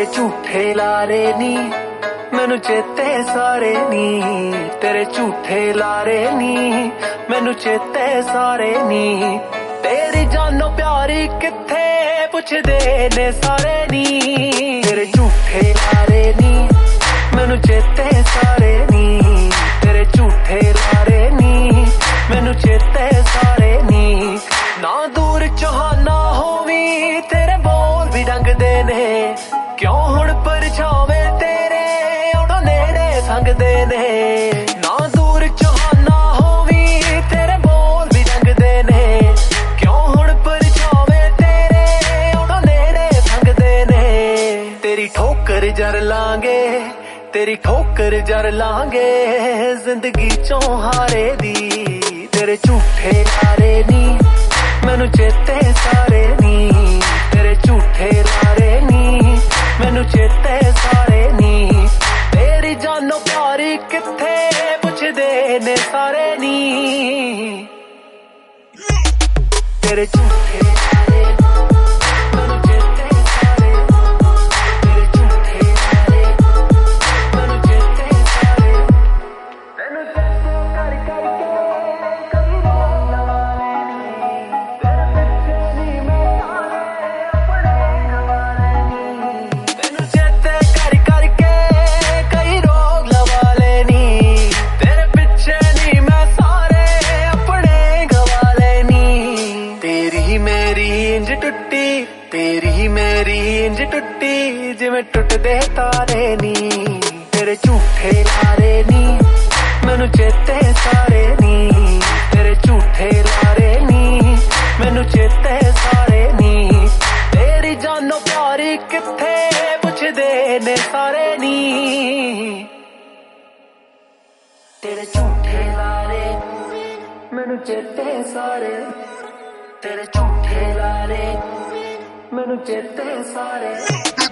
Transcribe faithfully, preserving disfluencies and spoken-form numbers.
तेरे झूठे लारे नी मैनू चेते सारे नी, तेरे झूठे लारे नी मैनू चेते सारे नी। तेरी जानो प्यारी किथे पुछदे ने सारे नी, तेरे झूठे लारे नी मैनू चेते सारे नी, तेरे झूठे लारे नी मैनू चेते सारे नी। ना दूर चौहाना होवी तेरे बोल भी डंगदे ने, क्यों हुण परछावे तेरे उड़ो नेड़े संगदे ने। ना दूर चौहाना होवी तेरे बोल भी डंगदे ने, क्यों हुण परछावे तेरे उड़ो नेड़े संगदे ने। तेरी ठोकर जर लांगे तेरी ठोकर जर लांगे जिंदगी चों हारे दी, तेरे झूठे लारे नी मैनू चेते सारे नी, तेरे झूठे लारे नी मैनू चेते सारे नी। तेरी जानो प्यारी किथे पुछदे ने सारे नी, तेरे झूठे लारे मैनू चेते सारे, तेरे झूठे लारे मैनू चेते सारे। तैनू चेते कर कर के कई रोग लगा लेनी, तेरे पिछे नी मैं सारे अपने गवा लेनी। तैनू चेते कर कर के कई रोग लगा लेनी, तेरे पिछे नी मैं सारे अपने गवा लेनी। तेरी मेरी इंज टुट्टी तेरी मेरी इंज टुट्टी जिवें टुटदे तारे नी, तेरे झूठे लारे नी मैनू चेते सारे नी, तेरे झूठे लारे नी मैनू चेते सारे नी। तेरी जानो प्यारी किथे पुछदे ने सारे नी, तेरे झूठे लारे मैनू चेते सारे, तेरे झूठे लारे मैनू चेते सारे।